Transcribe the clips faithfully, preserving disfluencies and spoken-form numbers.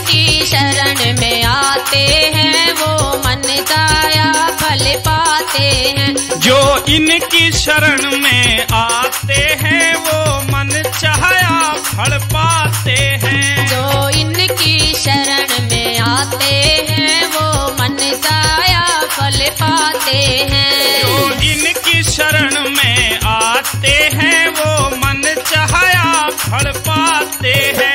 इनकी शरण में आते हैं वो मन चाहा फल पाते हैं। जो इनकी शरण में आते हैं वो मन चाहा फल पाते हैं। जो इनकी शरण में आते हैं वो मन चाहा फल पाते हैं। जो इनकी शरण में आते हैं वो मन चाहा फल पाते हैं।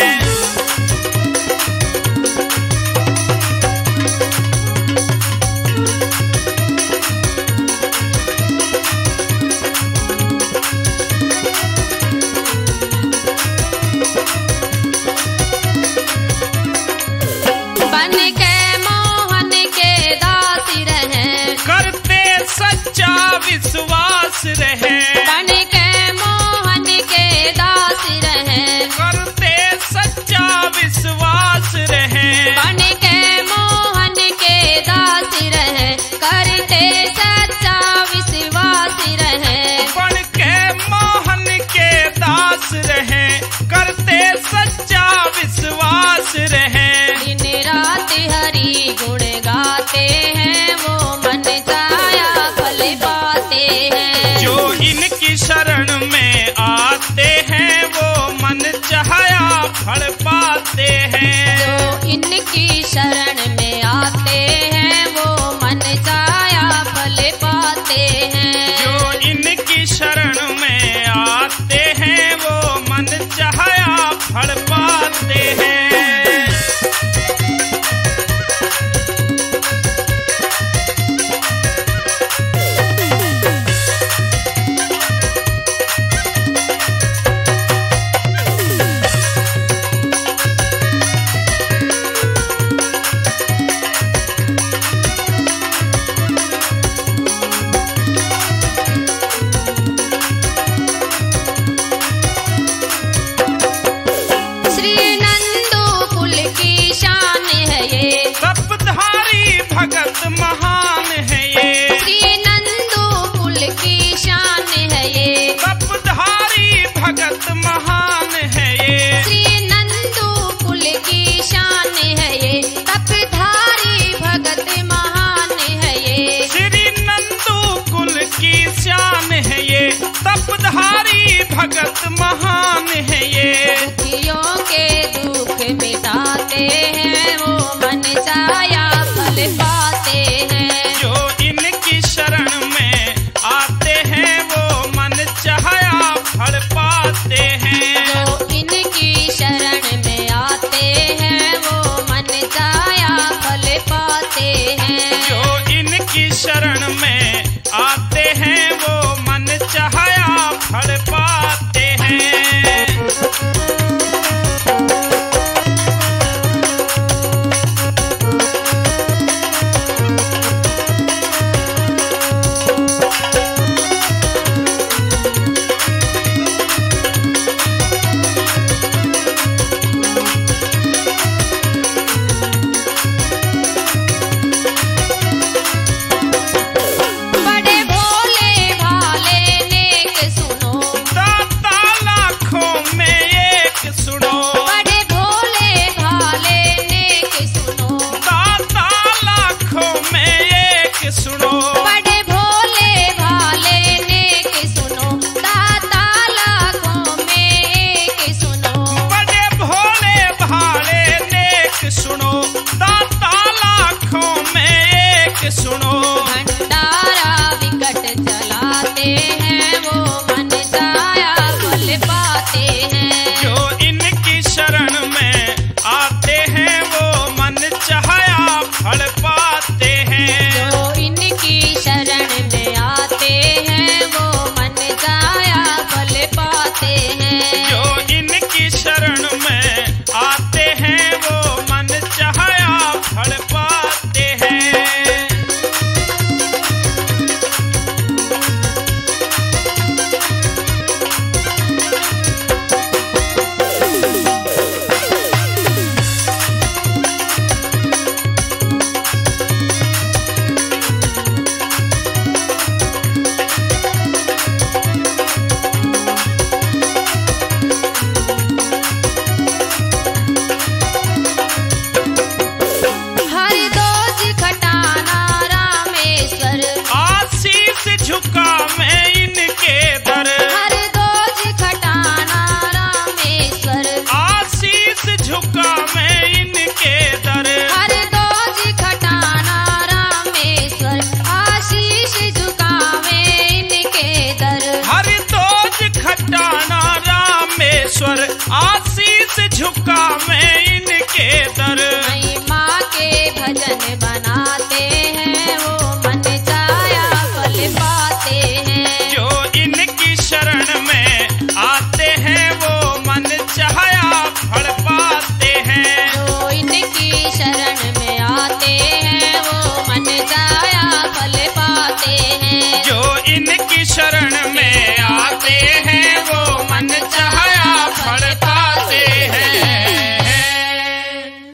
बन के मोहन के दास रहें, करते सच्चा विश्वास रहे। बन के मोहन के दास रहें, करते सच्चा विश्वास रहे। बन के मोहन के दास रहें, करते सच्चा विश्वास रहें। बन के मोहन के दास रहे, करते सच्चा विश्वास रहे। दिन रात हरि गुण गाते हैं वो मन चाहा फल पाते हैं। जो इनकी शरण में आते हैं वो मन चाहा फल पाते हैं। जो इनकी शरण में आते हैं वो मन चाहा फल पाते हैं। जो इनकी शरण में आते हैं वो मन चाहा फल पाते हैं। श्री नंदू कुल की शान है ये, तपधारी भगत महान है ये। श्री नंदू कुल की शान है ये, तपधारी भगत महान है ये। श्री नंदू कुल की शान है ये, तपधारी भगत महान है ये। श्री नंदू कुल की शान है ये, तपधारी भगत महान है ये। दुखियों के दुख मिटाते हैं वो मन चाहा फल पाते हैं। जो इनकी शरण में आते हैं वो मन चाहा फल पाते हैं। जो इनकी शरण में आते हैं वो मन चाहा फल पाते हैं। जो इनकी शरण में आते हैं वो मन चाहा फल पाते हैं। मन चाया